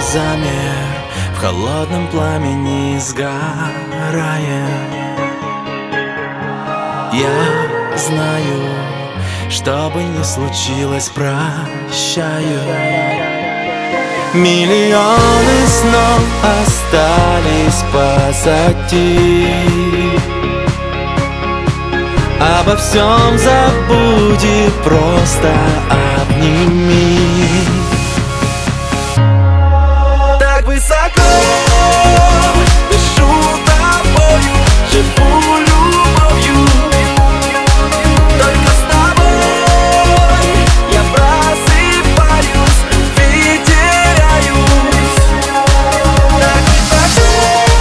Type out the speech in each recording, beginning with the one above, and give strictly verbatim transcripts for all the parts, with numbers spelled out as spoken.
замер, в холодном пламени сгораем. Я знаю, что бы ни случилось, прощаю. Миллионы снов остались позади. Обо всем забудь и просто обними. Так высоко дышу тобою, живу любовью. Только с тобой я просыпаюсь и теряюсь. Так высоко.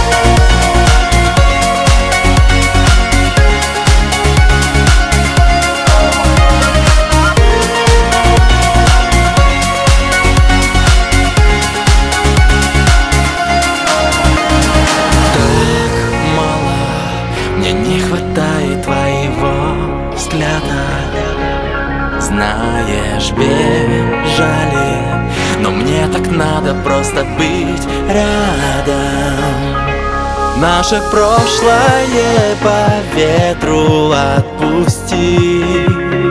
Мне не хватает твоего взгляда. Знаешь, бежали, но мне так надо просто быть рядом. Наше прошлое по ветру отпусти.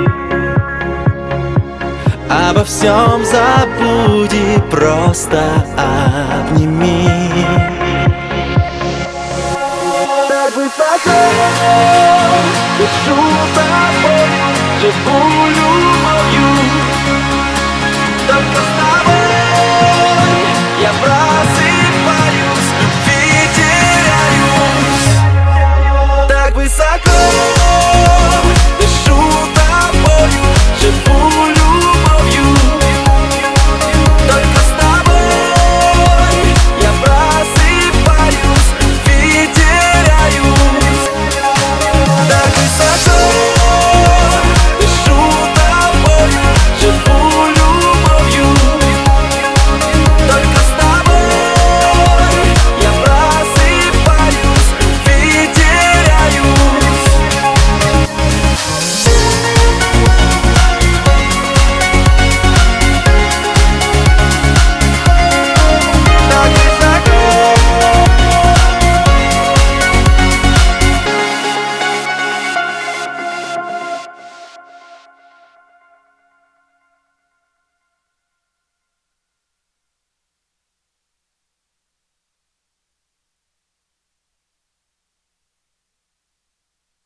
Обо всем забудь и просто обними. Высоко дышу тобою, живу.